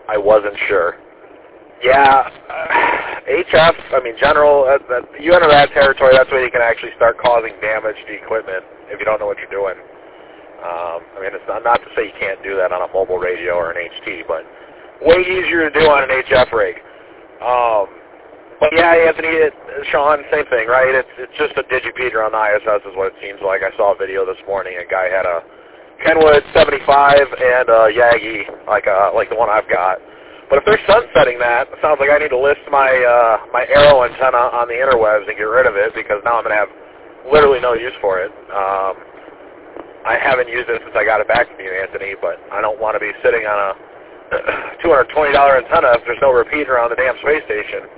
I wasn't sure. Yeah, HF, I mean, general, you enter that territory, that's where you can actually start causing damage to equipment if you don't know what you're doing. I mean, it's not to say you can't do that on a mobile radio or an HT, but way easier to do on an HF rig. But yeah, Anthony, Sean, same thing, right? It's just a digipeater on the ISS is what it seems like. I saw a video this morning. A guy had a Kenwood 75 and a Yagi, like the one I've got. But if they're sunsetting that, it sounds like I need to list my my Arrow antenna on the interwebs and get rid of it because now I'm going to have literally no use for it. I haven't used it since I got it back from you, Anthony, but I don't want to be sitting on a $220 antenna if there's no repeater on the damn space station.